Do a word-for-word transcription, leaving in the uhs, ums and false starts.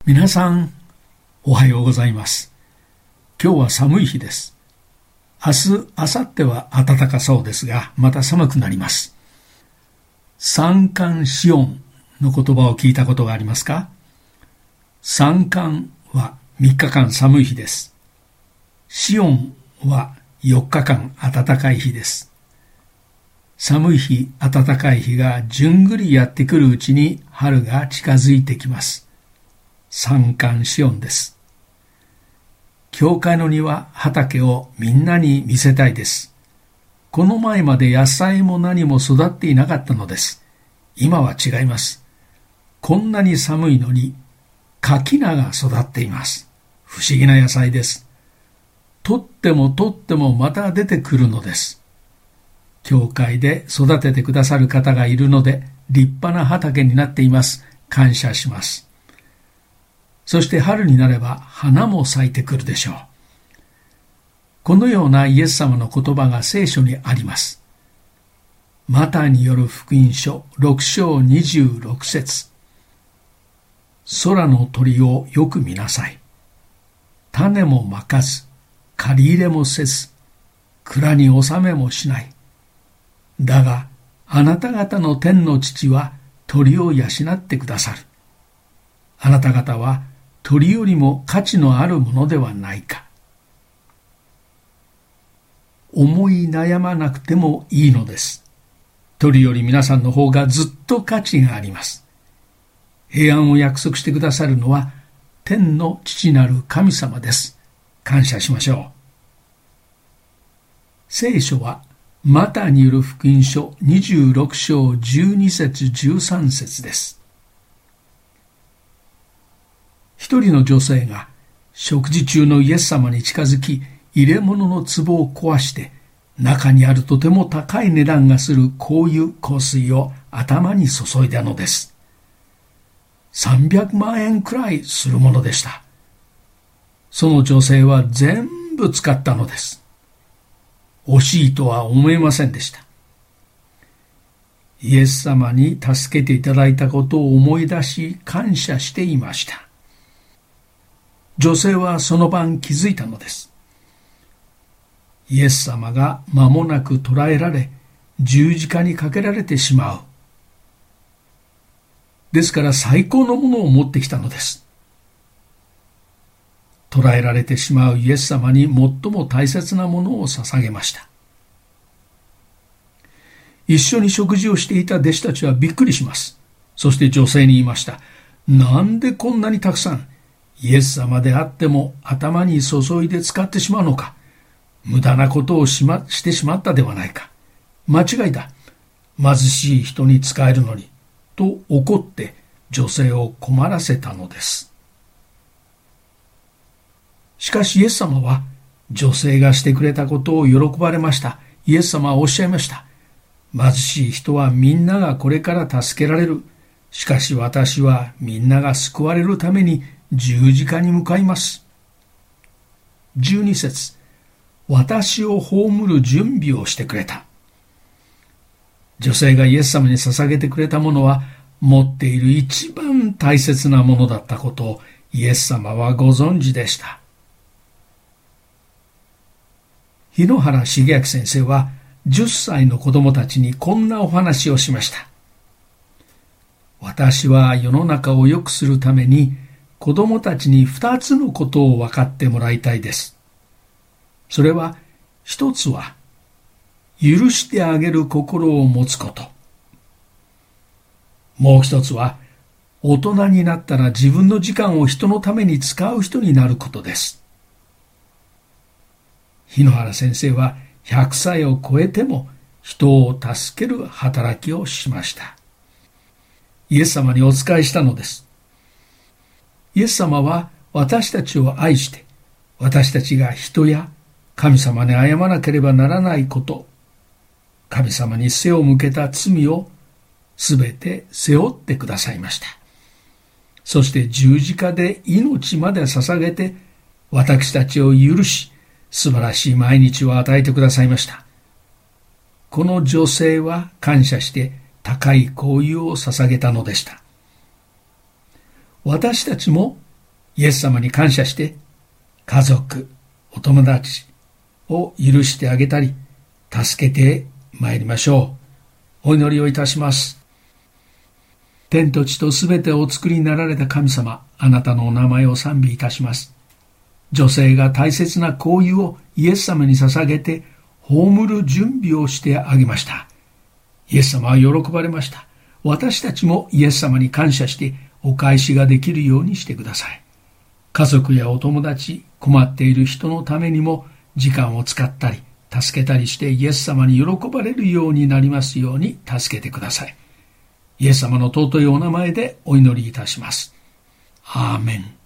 皆さん、おはようございます。今日は寒い日です。明日、明後日は暖かそうですが、また寒くなります。三寒四温の言葉を聞いたことがありますか？三寒はみっかかん寒い日です。四温はよっかかん暖かい日です。寒い日、暖かい日がじゅんぐりやってくるうちに春が近づいてきます。三寒四温です。教会の庭、畑をみんなに見せたいです。この前まで野菜も何も育っていなかったのです。今は違います。こんなに寒いのに柿菜が育っています。不思議な野菜です。取っても取ってもまた出てくるのです。教会で育ててくださる方がいるので立派な畑になっています。感謝します。そして春になれば花も咲いてくるでしょう。このようなイエス様の言葉が聖書にあります。マタイによる福音書ろくしょうにじゅうろくせつ。空の鳥をよく見なさい。種もまかず、借り入れもせず、蔵に納めもしない。だが、あなた方の天の父は鳥を養ってくださる。あなた方は鳥よりも価値のあるものではないか。思い悩まなくてもいいのです。鳥より皆さんの方がずっと価値があります。平安を約束してくださるのは天の父なる神様です。感謝しましょう。聖書はマタイによる福音書にじゅうろくしょうじゅうにせつじゅうさんせつです。一人の女性が食事中のイエス様に近づき、入れ物の壺を壊して中にあるとても高い値段がする香油香水を頭に注いだのです。さんびゃくまんえんくらいするものでした。その女性は全部使ったのです。惜しいとは思えませんでした。イエス様に助けていただいたことを思い出し感謝していました。女性はその晩気づいたのです。イエス様が間もなく捕らえられ、十字架にかけられてしまう。ですから最高のものを持ってきたのです。捕らえられてしまうイエス様に最も大切なものを捧げました。一緒に食事をしていた弟子たちはびっくりします。そして女性に言いました。なんでこんなにたくさんイエス様であっても頭に注いで使ってしまうのか。無駄なことをし,、ま、してしまったではないか。間違いだ。貧しい人に使えるのに。と怒って女性を困らせたのです。しかしイエス様は女性がしてくれたことを喜ばれました。イエス様はおっしゃいました。貧しい人はみんながこれから助けられる。しかし私はみんなが救われるために十字架に向かいます。じゅうにせつ。私を葬る準備をしてくれた。女性がイエス様に捧げてくれたものは持っている一番大切なものだったことをイエス様はご存知でした。日野原茂明先生はじゅっさいの子供たちにこんなお話をしました。私は世の中を良くするために子供たちに二つのことを分かってもらいたいです。それは一つは許してあげる心を持つこと。もう一つは大人になったら自分の時間を人のために使う人になることです。日野原先生はひゃくさいを超えても人を助ける働きをしました。イエス様にお仕えしたのです。イエス様は私たちを愛して、私たちが人や神様に謝らなければならないこと、神様に背を向けた罪をすべて背負ってくださいました。そして十字架で命まで捧げて私たちを許し、素晴らしい毎日を与えてくださいました。この女性は感謝して高い香油を捧げたのでした。私たちもイエス様に感謝して家族、お友達を許してあげたり助けてまいりましょう。お祈りをいたします。天と地とすべてをお作りになられた神様、あなたのお名前を賛美いたします。女性が大切な香油をイエス様に捧げて葬る準備をしてあげました。イエス様は喜ばれました。私たちもイエス様に感謝してお返しができるようにしてください。家族やお友達、困っている人のためにも時間を使ったり助けたりしてイエス様に喜ばれるようになりますように助けてください。イエス様の尊いお名前でお祈りいたします。アーメン。